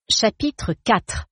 Chapitre 4.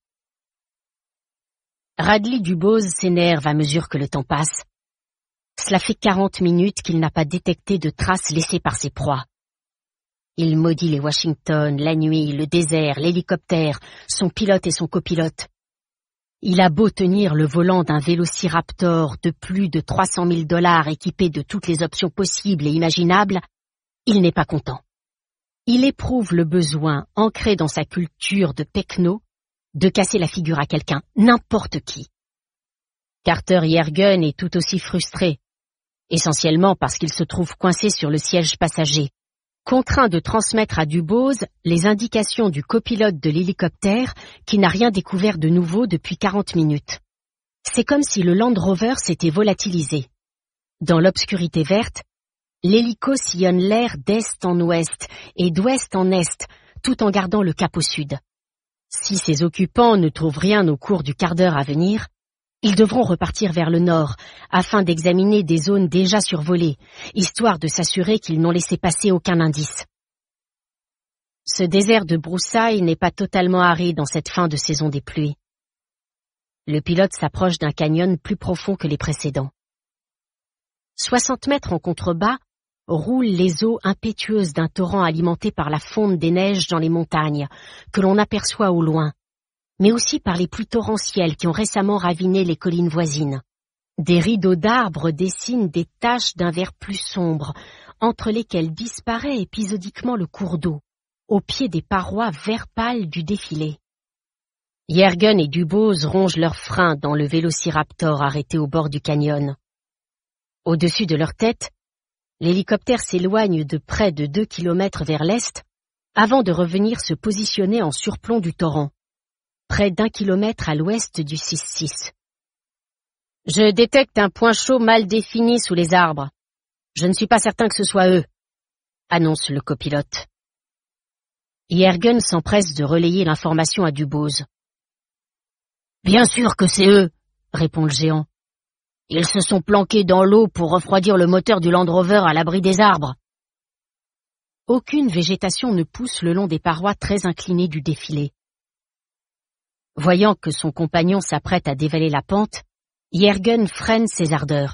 Radley Dubose s'énerve à mesure que le temps passe. Cela fait 40 minutes qu'il n'a pas détecté de traces laissées par ses proies. Il maudit les Washington, la nuit, le désert, l'hélicoptère, son pilote et son copilote. Il a beau tenir le volant d'un vélociraptor de plus de 300 000 $ équipé de toutes les options possibles et imaginables, il n'est pas content. Il éprouve le besoin, ancré dans sa culture de pecno, de casser la figure à quelqu'un, n'importe qui. Carter Yergen est tout aussi frustré, essentiellement parce qu'il se trouve coincé sur le siège passager, contraint de transmettre à Dubose les indications du copilote de l'hélicoptère qui n'a rien découvert de nouveau depuis 40 minutes. C'est comme si le Land Rover s'était volatilisé. Dans l'obscurité verte, l'hélico sillonne l'air d'est en ouest et d'ouest en est, tout en gardant le cap au sud. Si ses occupants ne trouvent rien au cours du quart d'heure à venir, ils devront repartir vers le nord, afin d'examiner des zones déjà survolées, histoire de s'assurer qu'ils n'ont laissé passer aucun indice. Ce désert de broussailles n'est pas totalement aride en cette fin de saison des pluies. Le pilote s'approche d'un canyon plus profond que les précédents. 60 mètres en contrebas roulent les eaux impétueuses d'un torrent alimenté par la fonte des neiges dans les montagnes, que l'on aperçoit au loin, mais aussi par les pluies torrentielles qui ont récemment raviné les collines voisines. Des rideaux d'arbres dessinent des taches d'un vert plus sombre, entre lesquelles disparaît épisodiquement le cours d'eau, au pied des parois vert pâle du défilé. Yergen et Dubose rongent leurs freins dans le vélociraptor arrêté au bord du canyon. Au-dessus de leur tête, l'hélicoptère s'éloigne de près de 2 kilomètres vers l'est, avant de revenir se positionner en surplomb du torrent, près d'1 kilomètre à l'ouest du 6-6. « Je détecte un point chaud mal défini sous les arbres. Je ne suis pas certain que ce soit eux, » annonce le copilote. Yergen s'empresse de relayer l'information à Dubose. « Bien sûr que c'est eux, » répond le géant. « Ils se sont planqués dans l'eau pour refroidir le moteur du Land Rover à l'abri des arbres. » Aucune végétation ne pousse le long des parois très inclinées du défilé. Voyant que son compagnon s'apprête à dévaler la pente, Yergen freine ses ardeurs.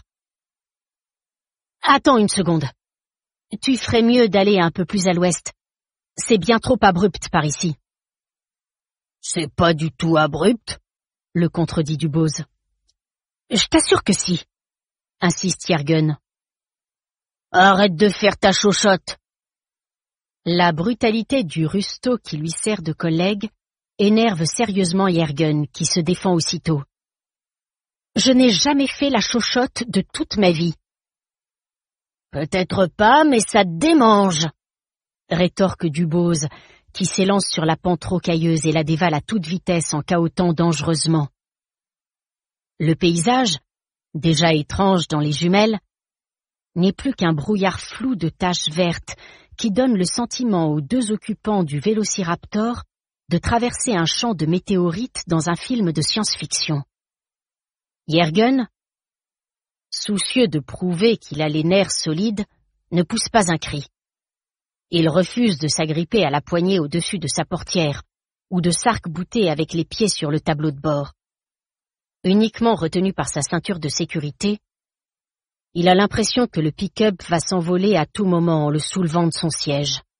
« Attends une seconde. Tu ferais mieux d'aller un peu plus à l'ouest. C'est bien trop abrupt par ici. »« C'est pas du tout abrupt, » le contredit Dubose. « Je t'assure que si, » insiste Yergen. « Arrête de faire ta chochotte. » La brutalité du rusto qui lui sert de collègue énerve sérieusement Yergen, qui se défend aussitôt. « Je n'ai jamais fait la chochotte de toute ma vie. »« Peut-être pas, mais ça te démange, » rétorque Dubose, qui s'élance sur la pente rocailleuse et la dévale à toute vitesse en cahotant dangereusement. Le paysage, déjà étrange dans les jumelles, n'est plus qu'un brouillard flou de taches vertes qui donne le sentiment aux deux occupants du vélociraptor de traverser un champ de météorites dans un film de science-fiction. Yergen, soucieux de prouver qu'il a les nerfs solides, ne pousse pas un cri. Il refuse de s'agripper à la poignée au-dessus de sa portière ou de s'arc-bouter avec les pieds sur le tableau de bord. Uniquement retenu par sa ceinture de sécurité, il a l'impression que le pick-up va s'envoler à tout moment en le soulevant de son siège.